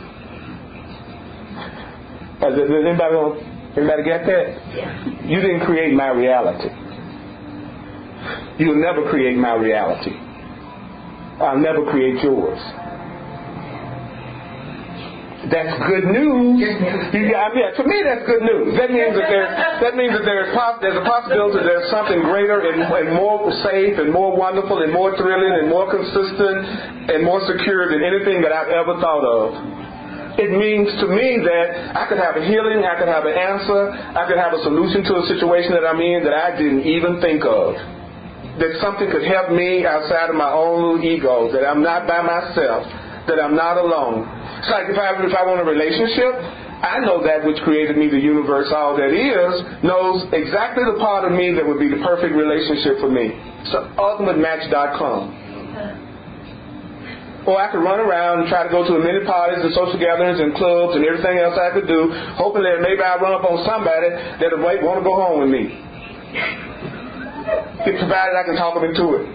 Does anybody get that? Yeah. You didn't create my reality. You'll never create my reality. I'll never create yours. That's good news. To me, that's good news. That means that there's a possibility there's something greater and more safe and more wonderful and more thrilling and more consistent and more secure than anything that I've ever thought of. It means to me that I could have a healing, I could have an answer, I could have a solution to a situation that I'm in that I didn't even think of. That something could help me outside of my own little ego, that I'm not by myself, that I'm not alone. It's like if I want a relationship, I know that which created me, the universe, all that is, knows exactly the part of me that would be the perfect relationship for me. So ultimatematch.com. Or I could run around and try to go to as many parties and social gatherings and clubs and everything else I could do, hoping that maybe I'll run up on somebody that would want to go home with me. Provided I can talk them into it.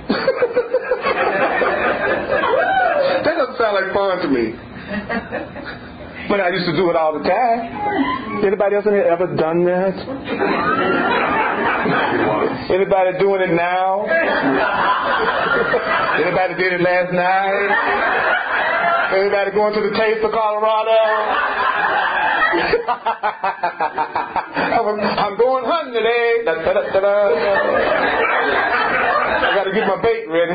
That doesn't sound like fun to me. But I used to do it all the time. Anybody else in here ever done that? Anybody doing it now? Anybody did it last night? Anybody going to the Taste of Colorado? I'm going hunting today. I got to get my bait ready.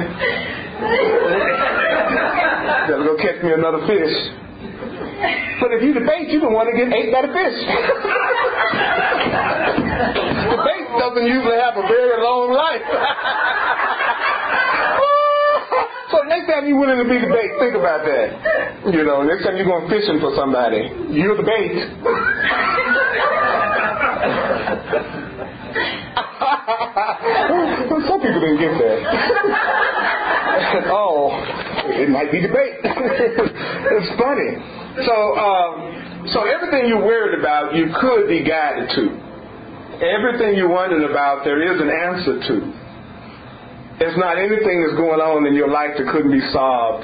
Gotta go catch me another fish. But if you debate, you're the one that gets ate by the fish. The bait doesn't usually have a very long life. So next time you're willing to be the bait, think about that. You know, next time you're going fishing for somebody, you're the bait. Some people didn't get that. Oh, it might be the bait. It's funny. So everything you're worried about, you could be guided to. Everything you're wondering about, there is an answer to. There's not anything that's going on in your life that couldn't be solved.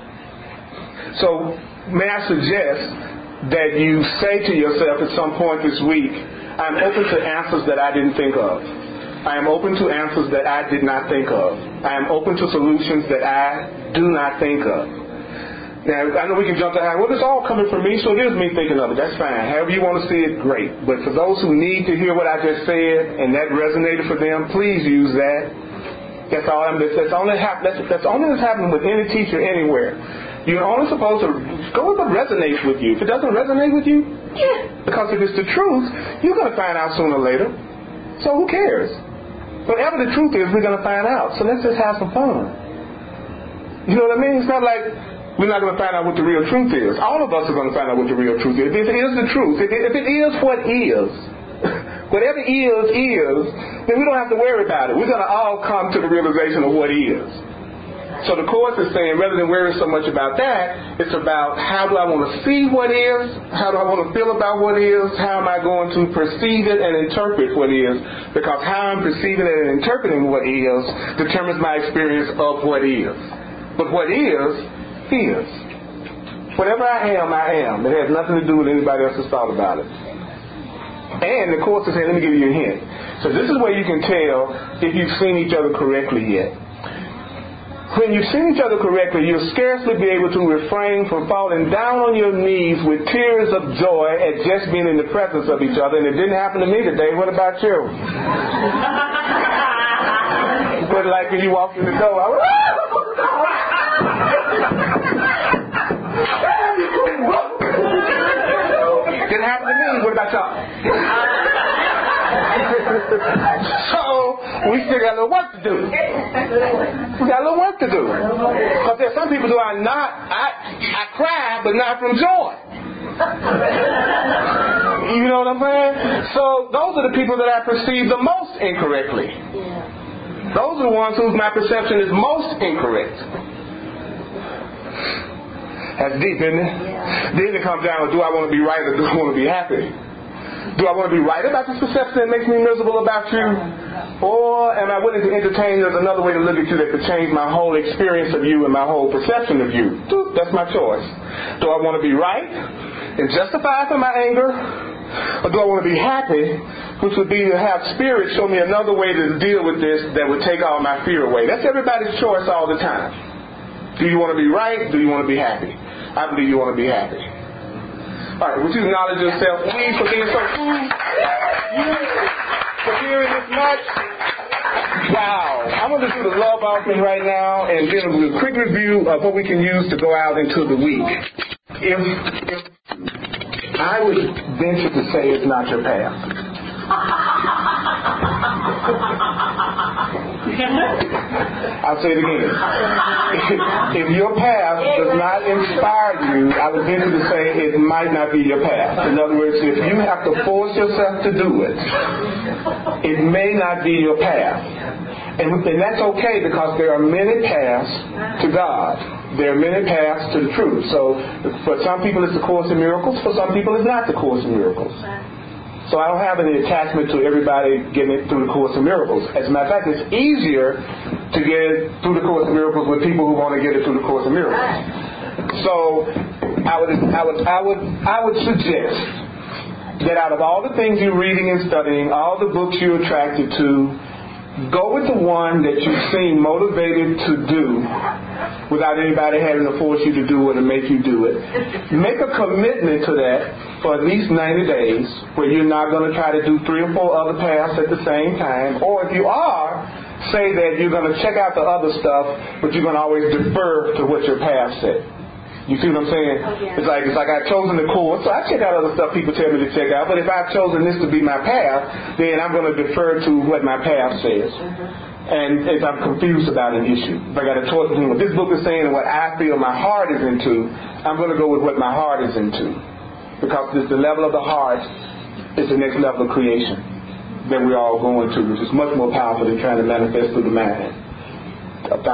So may I suggest that you say to yourself at some point this week, I'm open to answers that I didn't think of. I am open to answers that I did not think of. I am open to solutions that I do not think of. Now, I know we can jump to, well, it's all coming from me, so it is me thinking of it. That's fine. However you want to see it, great. But for those who need to hear what I just said and that resonated for them, please use that. That's only that's happening with any teacher anywhere. You're only supposed to go with what resonates with you. If it doesn't resonate with you, because if it's the truth, you're going to find out sooner or later. So who cares? Whatever the truth is, we're going to find out. So let's just have some fun. You know what I mean? It's not like we're not going to find out what the real truth is. All of us are going to find out what the real truth is. If it is the truth, if it is what is, whatever is, then we don't have to worry about it. We're going to all come to the realization of what is. So the Course is saying, rather than worry so much about that, it's about how do I want to see what is, how do I want to feel about what is, how am I going to perceive it and interpret what is, because how I'm perceiving it and interpreting what is determines my experience of what is. But what is. Whatever I am. It has nothing to do with anybody else's thought about it. And the Course is saying, let me give you a hint. So this is where you can tell if you've seen each other correctly yet. When you've seen each other correctly, you'll scarcely be able to refrain from falling down on your knees with tears of joy at just being in the presence of each other. And it didn't happen to me today. What about you? But like when you walked in the door, I was, didn't happen to me. What about y'all? So we still got a little work to do. Because there's some people who are not. I cry, but not from joy. You know what I'm saying? So those are the people that I perceive the most incorrectly. Those are the ones whose my perception is most incorrect. That's deep, isn't it? Yeah. Then it comes down to, do I want to be right or do I want to be happy? Do I want to be right about this perception that makes me miserable about you? Or am I willing to entertain there's another way to look at you that could change my whole experience of you and my whole perception of you? That's my choice. Do I want to be right and justified for my anger? Or do I want to be happy, which would be to have Spirit show me another way to deal with this that would take all my fear away? That's everybody's choice all the time. Do you want to be right? Do you want to be happy? I believe you want to be happy. All right, would you acknowledge yourself, please, for being so for hearing this much? Wow. I'm going to do the love offering right now and then a quick review of what we can use to go out into the week. If I would venture to say it's not your path. I'll say it again. If your path does not inspire you, I would venture to say it might not be your path. In other words, if you have to force yourself to do it, it may not be your path. And that's okay, because there are many paths to God. There are many paths to the truth. So for some people it's the Course in Miracles. For some people it's not the Course in Miracles. So I don't have any attachment to everybody getting it through the Course in Miracles. As a matter of fact, it's easier to get it through the Course in Miracles with people who want to get it through the Course in Miracles. So I would suggest that out of all the things you're reading and studying, all the books you're attracted to, go with the one that you seem motivated to do without anybody having to force you to do it or make you do it. Make a commitment to that for at least 90 days, where you're not going to try to do 3 or 4 other paths at the same time. Or if you are, say that you're going to check out the other stuff, but you're going to always defer to what your path said. You see what I'm saying? Oh, yeah. It's like I've chosen the Course, so I check out other stuff people tell me to check out. But if I've chosen this to be my path, then I'm going to defer to what my path says. And if I'm confused about an issue, if I got a choice between what this book is saying and what I feel my heart is into, I'm going to go with what my heart is into, because the level of the heart is the next level of creation that we're all going to, which is much more powerful than trying to manifest through the mind. 1,000%.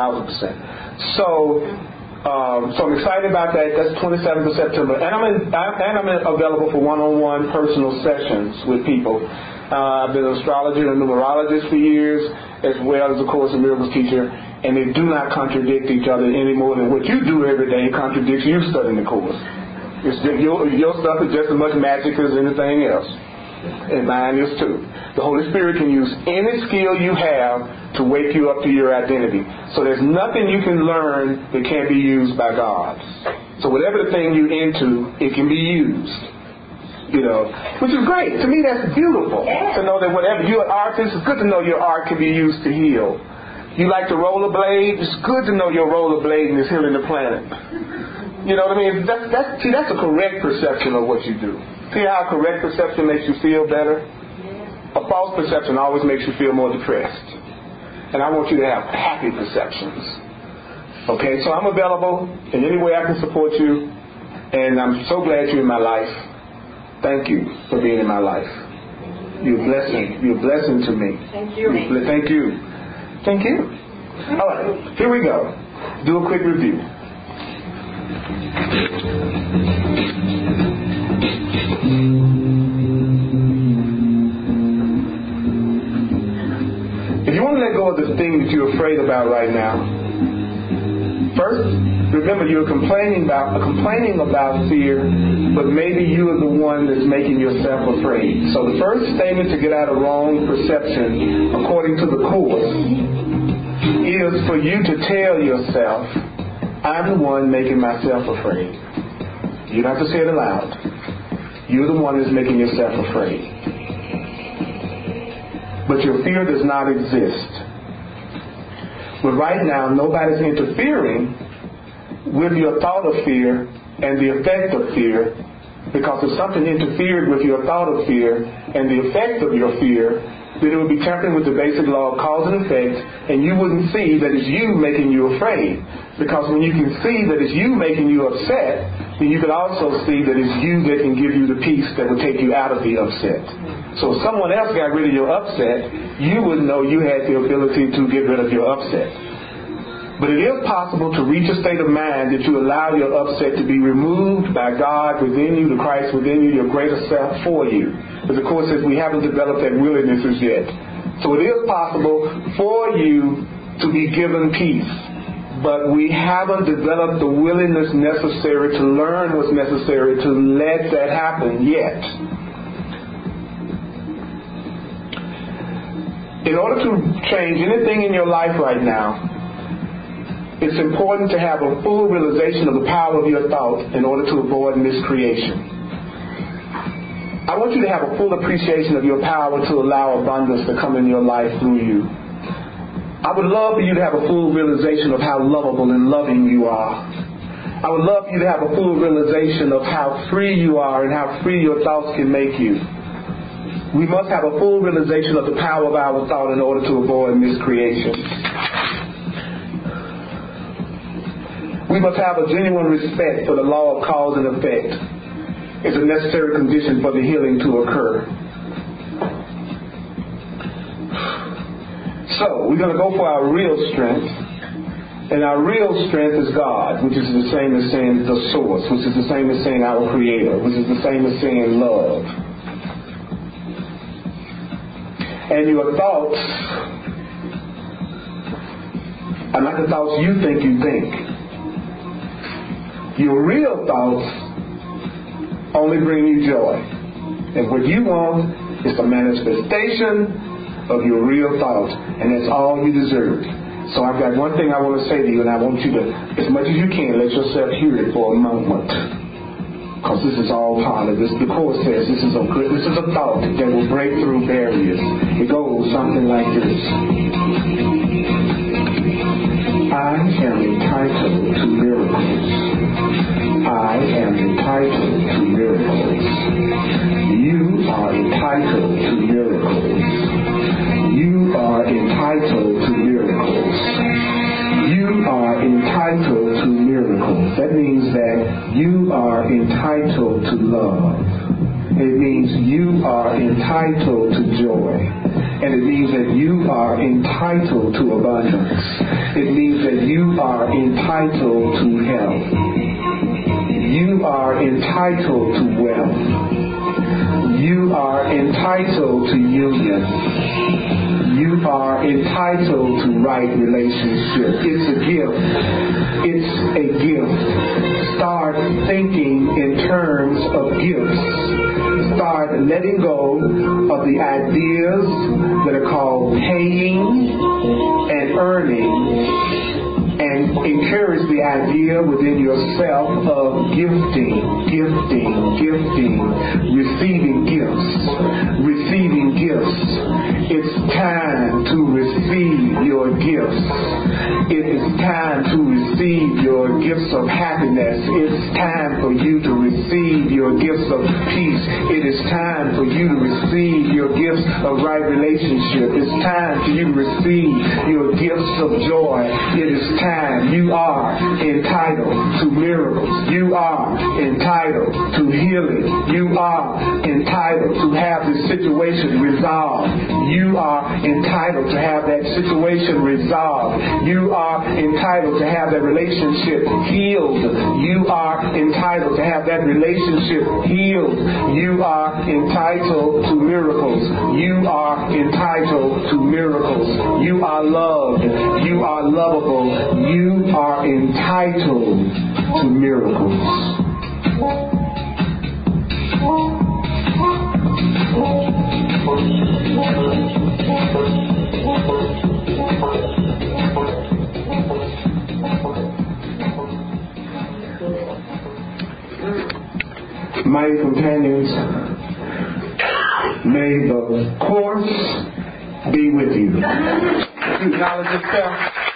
So I'm excited about that. That's 27th of September. And I'm available for one-on-one personal sessions with people. I've been an astrologer and a numerologist for years, as well as a Course in Miracles teacher, and they do not contradict each other any more than what you do every day contradicts you studying the Course. Your stuff is just as much magic as anything else. And mine is too. The Holy Spirit can use any skill you have to wake you up to your identity. So there's nothing you can learn that can't be used by God. So whatever the thing you're into, it can be used. You know, which is great. To me, that's beautiful. To know that whatever you're an artist, it's good to know your art can be used to heal. You like to rollerblade, it's good to know your rollerblading is healing the planet. You know what I mean? That's a correct perception of what you do. See how correct perception makes you feel better? A false perception always makes you feel more depressed. And I want you to have happy perceptions. Okay, so I'm available in any way I can support you. And I'm so glad you're in my life. Thank you for being in my life. You're a blessing. You're a blessing to me. Thank you. Thank you. Thank you. All right, here we go. Do a quick review. If you want to let go of the thing that you're afraid about right now, first, remember you're complaining about fear, but maybe you are the one that's making yourself afraid. So the first statement to get out of wrong perception, according to the Course, is for you to tell yourself, I'm the one making myself afraid. You don't have to say it aloud. You're the one that's making yourself afraid. But your fear does not exist. But right now, nobody's interfering with your thought of fear and the effect of fear, because if something interfered with your thought of fear and the effect of your fear, then it would be tampering with the basic law of cause and effect, and you wouldn't see that it's you making you afraid. Because when you can see that it's you making you upset, then you can also see that it's you that can give you the peace that will take you out of the upset. So if someone else got rid of your upset, you would know you had the ability to get rid of your upset. But it is possible to reach a state of mind that you allow your upset to be removed by God within you, the Christ within you, your greater self for you. But the Course says we haven't developed that willingness as yet. So it is possible for you to be given peace. But we haven't developed the willingness necessary to learn what's necessary to let that happen yet. In order to change anything in your life right now, it's important to have a full realization of the power of your thought in order to avoid miscreation. I want you to have a full appreciation of your power to allow abundance to come in your life through you. I would love for you to have a full realization of how lovable and loving you are. I would love for you to have a full realization of how free you are and how free your thoughts can make you. We must have a full realization of the power of our thought in order to avoid miscreation. We must have a genuine respect for the law of cause and effect. It's a necessary condition for the healing to occur. So, we're going to go for our real strength. And our real strength is God, which is the same as saying the source, which is the same as saying our creator, which is the same as saying love. And your thoughts are not the thoughts you think you think. Your real thoughts only bring you joy. And what you want is a manifestation of your real thoughts. And that's all you deserve. So I've got one thing I want to say to you, and I want you to, as much as you can, let yourself hear it for a moment. Because this is all part of this. The Course says this is a thought that will break through barriers. It goes something like this. I am entitled to miracles. I am entitled to miracles. You are entitled to miracles. You are entitled to miracles. You are entitled to miracles. That means that you are entitled to love. It means you are entitled to joy. And it means that you are entitled to abundance. It means that you are entitled to health. You are entitled to wealth. You are entitled to union. You are entitled to right relationship. It's a gift. It's a gift. Start thinking in terms of gifts. Start letting go of the ideas that are called paying and earning, and encourage the idea within yourself of gifting, receiving gifts. It's time to receive your gifts. It is time to receive your gifts of happiness. It's time for you to receive your gifts of peace. It is time for you to receive your gifts of right relationship. It's time for you to receive your gifts of joy. It is time. You are entitled to miracles. You are entitled to healing. You are entitled to have this situation resolved. You are entitled to have that situation resolved. You are entitled to have that relationship healed. You are entitled to have that relationship healed. You are entitled to miracles. You are entitled to miracles. You are loved. You are lovable. You are entitled to miracles. Mighty companions, may the Course be with you. Acknowledge yourself.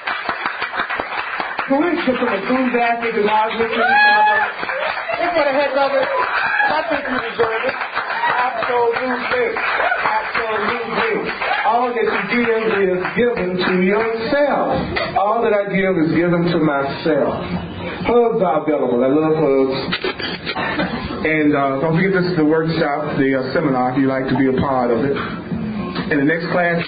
Can we get some enthusiastic acknowledgement to each other? Just for the heck of it, I think you deserve it. Absolutely. All that you give is given to yourself. All that I give is given to myself. Hugs are available. I love hugs. And don't forget, this is the workshop, the seminar, if you'd like to be a part of it. In the next class,